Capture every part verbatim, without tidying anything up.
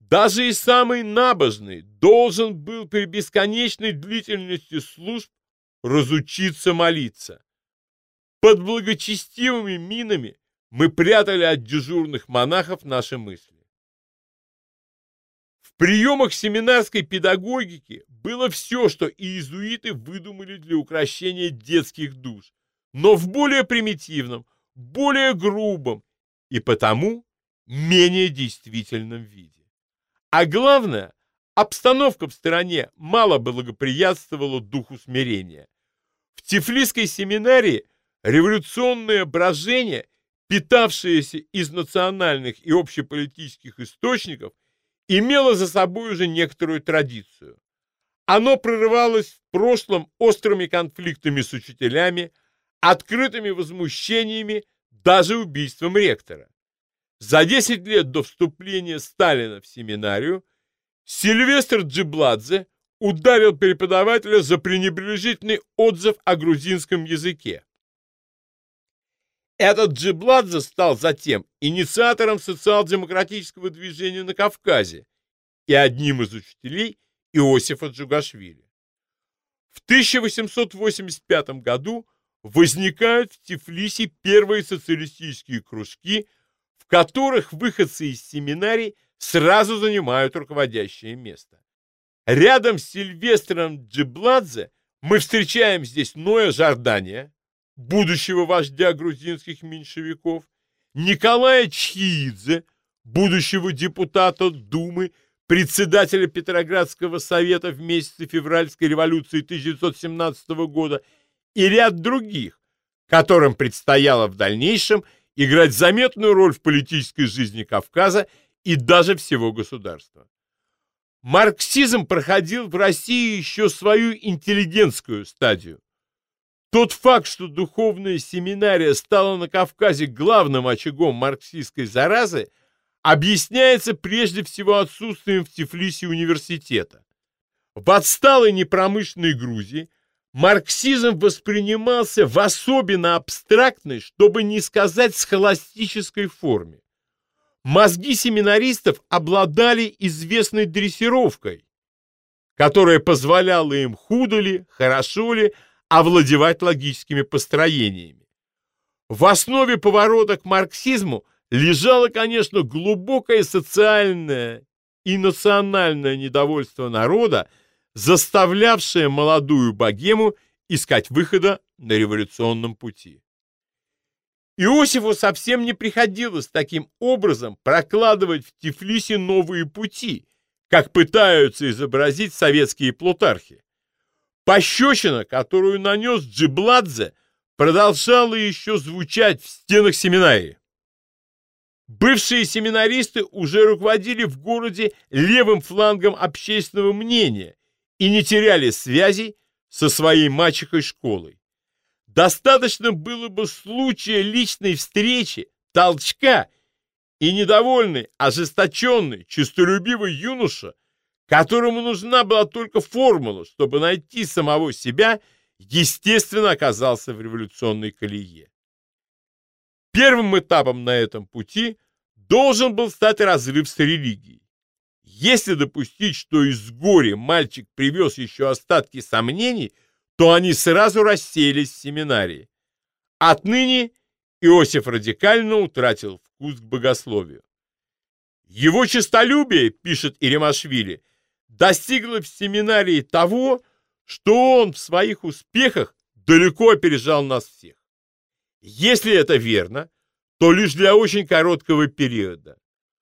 Даже и самый набожный должен был при бесконечной длительности служб разучиться молиться. Под благочестивыми минами мы прятали от дежурных монахов наши мысли. В приемах семинарской педагогики было все, что иезуиты выдумали для укрощения детских душ, но в более примитивном, более грубом и потому менее действительном виде. А главное, обстановка в стране мало благоприятствовала духу смирения. В Тифлисской семинарии революционное брожение, питавшееся из национальных и общеполитических источников, имело за собой уже некоторую традицию. Оно прорывалось в прошлом острыми конфликтами с учителями, открытыми возмущениями, даже убийством ректора. За десять лет до вступления Сталина в семинарию Сильвестр Джибладзе ударил преподавателя за пренебрежительный отзыв о грузинском языке. Этот Джибладзе стал затем инициатором социал-демократического движения на Кавказе и одним из учителей Иосифа Джугашвили. В тысяча восемьсот восемьдесят пятом году возникают в Тифлисе первые социалистические кружки, в которых выходцы из семинарий сразу занимают руководящее место. Рядом с Сильвестром Джибладзе мы встречаем здесь Ноя Жордания, будущего вождя грузинских меньшевиков, Николая Чхиидзе, будущего депутата Думы, председателя Петроградского совета в месяце февральской революции тысяча девятьсот семнадцатого года, и ряд других, которым предстояло в дальнейшем играть заметную роль в политической жизни Кавказа и даже всего государства. Марксизм проходил в России еще свою интеллигентскую стадию. Тот факт, что духовная семинария стала на Кавказе главным очагом марксистской заразы, объясняется прежде всего отсутствием в Тифлисе университета. В отсталой непромышленной Грузии марксизм воспринимался в особенно абстрактной, чтобы не сказать схоластической форме. Мозги семинаристов обладали известной дрессировкой, которая позволяла им худо ли, хорошо ли овладевать логическими построениями. В основе поворота к марксизму лежало, конечно, глубокое социальное и национальное недовольство народа, заставлявшее молодую богему искать выхода на революционном пути. Иосифу совсем не приходилось таким образом прокладывать в Тифлисе новые пути, как пытаются изобразить советские плутархи. Пощечина, которую нанес Джибладзе, продолжала еще звучать в стенах семинарии. Бывшие семинаристы уже руководили в городе левым флангом общественного мнения и не теряли связей со своей мачехой-школой. Достаточно было бы случая личной встречи, толчка, и недовольный, ожесточенный, честолюбивый юноша, которому нужна была только формула, чтобы найти самого себя, естественно, оказался в революционной колее. Первым этапом на этом пути должен был стать разрыв с религией. Если допустить, что из горя мальчик привез еще остатки сомнений, то они сразу рассеялись в семинарии. Отныне Иосиф радикально утратил вкус к богословию. Его честолюбие, пишет Иремашвили, достигло в семинарии того, что он в своих успехах далеко опережал нас всех. Если это верно, то лишь для очень короткого периода.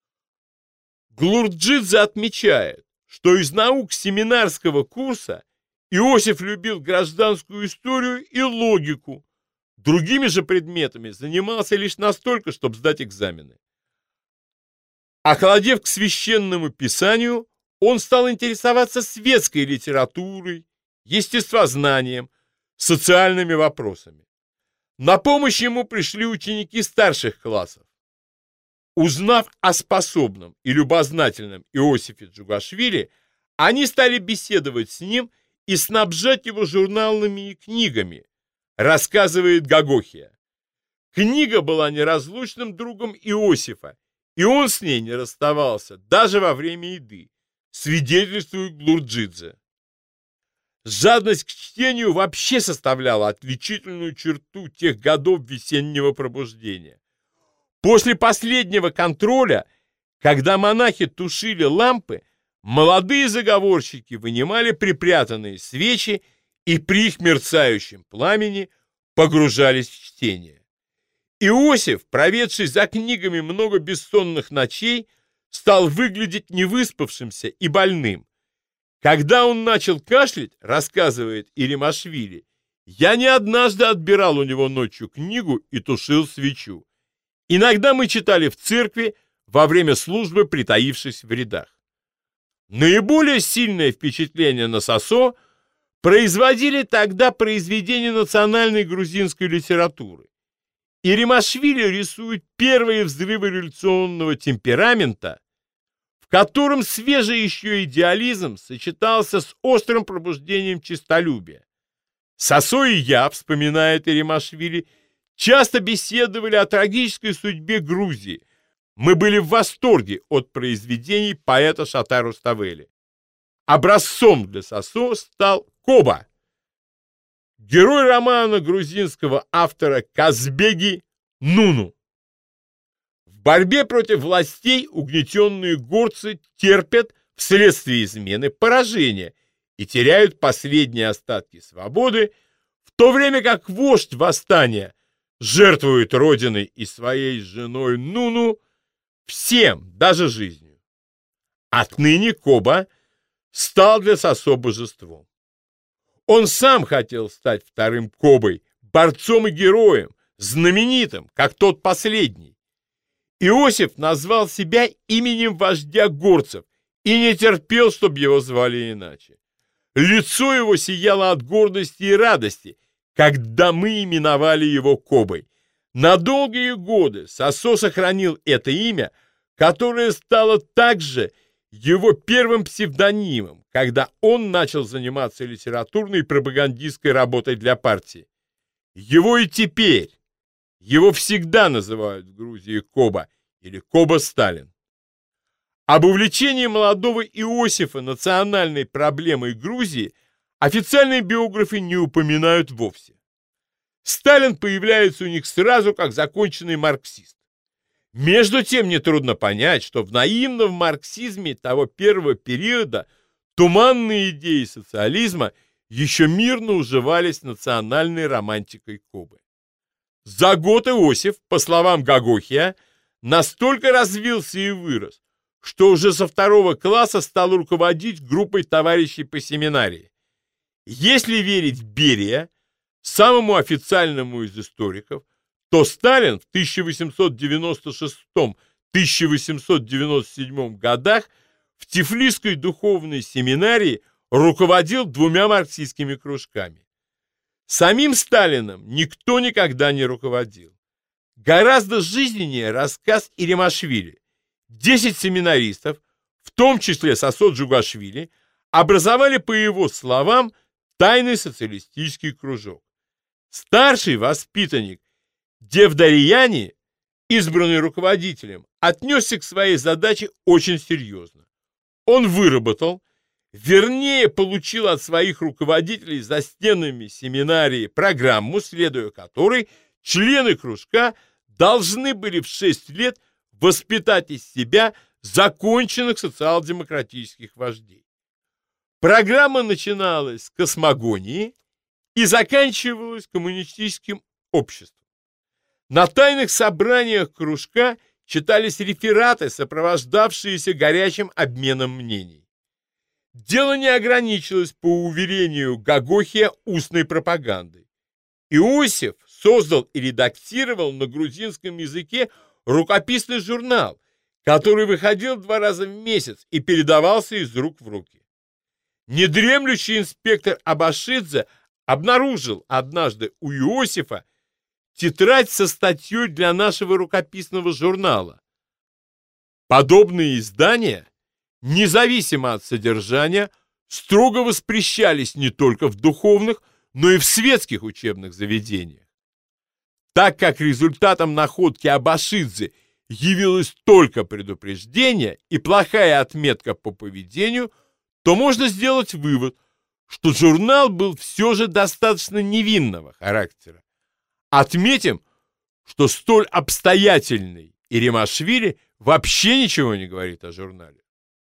Глурджидзе отмечает, что из наук семинарского курса Иосиф любил гражданскую историю и логику. Другими же предметами занимался лишь настолько, чтобы сдать экзамены. Охладев к священному писанию, он стал интересоваться светской литературой, естествознанием, социальными вопросами. На помощь ему пришли ученики старших классов. Узнав о способном и любознательном Иосифе Джугашвили, они стали беседовать с ним и снабжать его журналами и книгами, рассказывает Гагохия. Книга была неразлучным другом Иосифа и он с ней не расставался даже во время еды, свидетельствует Глурджидзе. Жадность к чтению вообще составляла отличительную черту тех годов весеннего пробуждения. После последнего контроля, когда монахи тушили лампы, молодые заговорщики вынимали припрятанные свечи и при их мерцающем пламени погружались в чтение. Иосиф, проведший за книгами много бессонных ночей, стал выглядеть невыспавшимся и больным. Когда он начал кашлять, рассказывает Иримашвили, я не однажды отбирал у него ночью книгу и тушил свечу. Иногда мы читали в церкви во время службы, притаившись в рядах. Наиболее сильное впечатление на Сосо производили тогда произведения национальной грузинской литературы. Иримашвили рисует первые взрывы революционного темперамента, в котором свежий еще идеализм сочетался с острым пробуждением честолюбия. Сосо и я, вспоминает Иримашвили, часто беседовали о трагической судьбе Грузии. Мы были в восторге от произведений поэта Шата Руставели. Образцом для Сосо стал Коба, герой романа грузинского автора Казбеги Нуну. В борьбе против властей угнетенные горцы терпят вследствие измены поражение и теряют последние остатки свободы, в то время как вождь восстания жертвует родиной и своей женой Нуну всем, даже жизнью. Отныне Коба стал для Сосо божеством. Он сам хотел стать вторым Кобой, борцом и героем, знаменитым, как тот последний. Иосиф назвал себя именем вождя горцев и не терпел, чтобы его звали иначе. Лицо его сияло от гордости и радости, когда мы именовали его Кобой. На долгие годы Сосо сохранил это имя, которое стало также его первым псевдонимом, когда он начал заниматься литературной и пропагандистской работой для партии. Его и теперь, его всегда называют в Грузии Коба или Коба-Сталин. Об увлечении молодого Иосифа национальной проблемой Грузии официальные биографы не упоминают вовсе. Сталин появляется у них сразу как законченный марксист. Между тем нетрудно понять, что в наивном марксизме того первого периода туманные идеи социализма еще мирно уживались с национальной романтикой Кобы. За год Иосиф, по словам Гагохия, настолько развился и вырос, что уже со второго класса стал руководить группой товарищей по семинарии. Если верить Берия, самому официальному из историков, то Сталин в тысяча восемьсот девяносто шестом — тысяча восемьсот девяносто седьмом годах в Тифлисской духовной семинарии руководил двумя марксистскими кружками. Самим Сталином никто никогда не руководил. Гораздо жизненнее рассказ Иримашвили. Десять семинаристов, в том числе Сосо Джугашвили, образовали, по его словам, тайный социалистический кружок. Старший воспитанник Девдарияни, избранный руководителем, отнесся к своей задаче очень серьезно. Он выработал, вернее, получил от своих руководителей за стенами семинарии программу, следуя которой члены кружка должны были в шесть лет воспитать из себя законченных социал-демократических вождей. Программа начиналась с космогонии и заканчивалась коммунистическим обществом. На тайных собраниях кружка читались рефераты, сопровождавшиеся горячим обменом мнений. Дело не ограничилось, по уверению Гагохия, устной пропагандой. Иосиф создал и редактировал на грузинском языке рукописный журнал, который выходил два раза в месяц и передавался из рук в руки. Недремлющий инспектор Абашидзе обнаружил однажды у Иосифа тетрадь со статьей для нашего рукописного журнала. Подобные издания, независимо от содержания, строго воспрещались не только в духовных, но и в светских учебных заведениях. Так как результатом находки Абашидзе явилось только предупреждение и плохая отметка по поведению, то можно сделать вывод, что журнал был все же достаточно невинного характера. Отметим, что столь обстоятельный Иримашвили вообще ничего не говорит о журнале.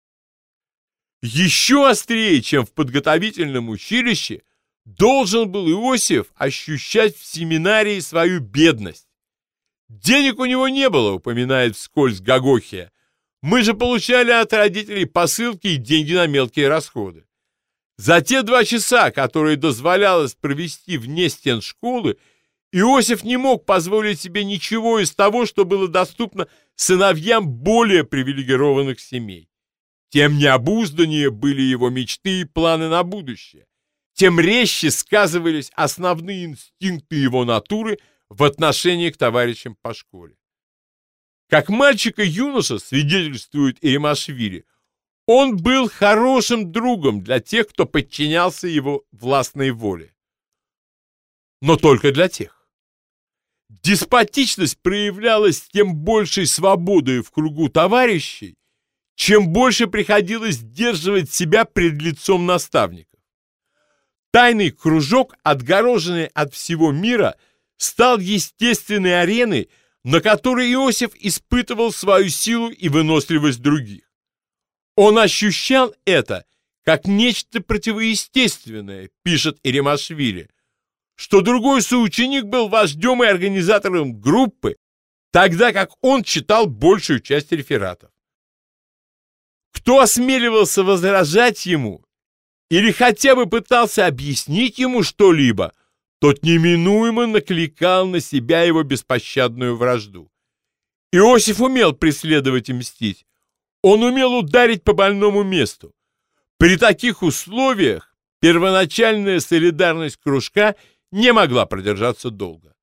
Еще острее, чем в подготовительном училище, должен был Иосиф ощущать в семинарии свою бедность. Денег у него не было, упоминает вскользь Гогохия. Мы же получали от родителей посылки и деньги на мелкие расходы. За те два часа, которые дозволялось провести вне стен школы, Иосиф не мог позволить себе ничего из того, что было доступно сыновьям более привилегированных семей. Тем необузданнее были его мечты и планы на будущее, тем резче сказывались основные инстинкты его натуры в отношении к товарищам по школе. Как мальчик и юноша, свидетельствует Иримашвили, он был хорошим другом для тех, кто подчинялся его властной воле. Но только для тех. Деспотичность проявлялась с тем большей свободой в кругу товарищей, чем больше приходилось сдерживать себя пред лицом наставников. Тайный кружок, отгороженный от всего мира, стал естественной ареной, на которой Иосиф испытывал свою силу и выносливость других. Он ощущал это как нечто противоестественное, пишет Иримашвили, что другой соученик был вождем и организатором группы, тогда как он читал большую часть рефератов. Кто осмеливался возражать ему или хотя бы пытался объяснить ему что-либо, тот неминуемо накликал на себя его беспощадную вражду. Иосиф умел преследовать и мстить. Он умел ударить по больному месту. При таких условиях первоначальная солидарность кружка не могла продержаться долго.